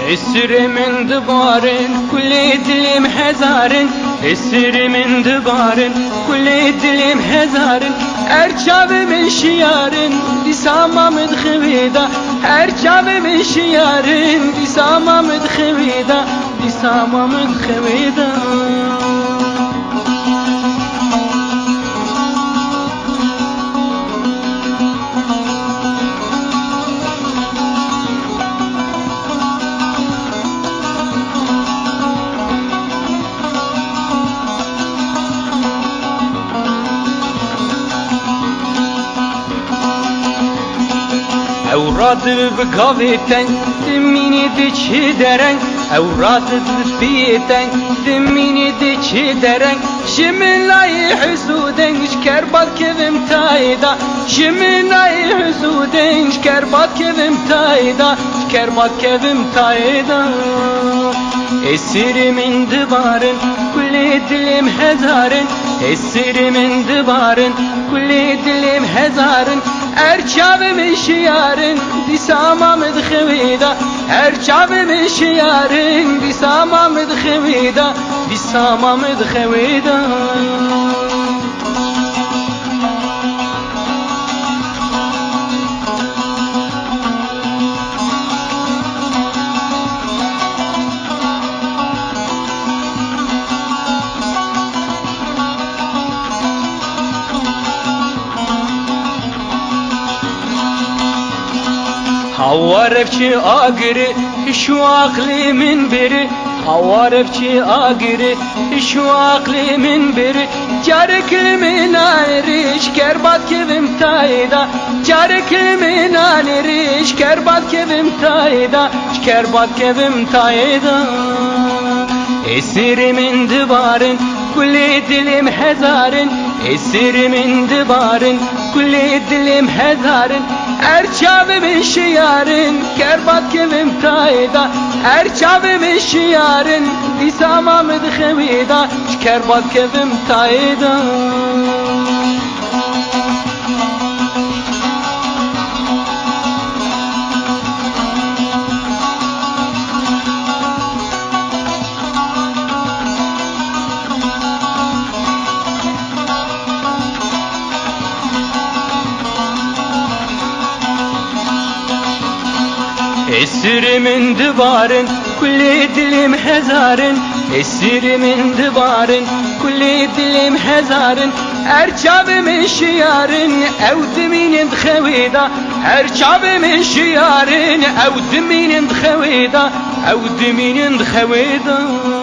السر من دبارن كل دلم هزارن السر من دبارن كل دلم هزارن ارچاب من شیارن دیساما مدخویدا ارچاب من شیارن دیساما مدخویدا دیساما مدخویدا أوراد بقافتن دميني ديش درن أوراد بفيتن دميني ديش درن شمن لاي حسودن شكربات كذم تايدا شمن لاي حسودن شكربات كذم تايدا شكربات كذم تايدا السر من دبارن كل دلم هزارن السر من دبارن كل دلم هزارن ارچاب من شیارن دیساما مدخویدا ارچاب من شیارن دیساما مدخویدا دیساما مدخویدا هوارفشي آگری شو عقلی من بری هوارفشي آگری شو عقلی من بری جارك من آنریش کربات کذم تایدا جارك من آنریش کربات کذم تایدا کربات کذم تایدا السر من دبارن كل دلم هزارن السر من دبارن كل دلم هزارن ارچاب من شیارن کربات کذم تایدا ارچاب من شیارن دیساما مدخویدا کربات کذم تایدا السر من دبارن كل دلم هزارن السر من دبارن كل دلم هزارن ارچاب من شیارن او دمین دخویدا ارچاب من شیارن او دمین دخویدا او دمین دخویدا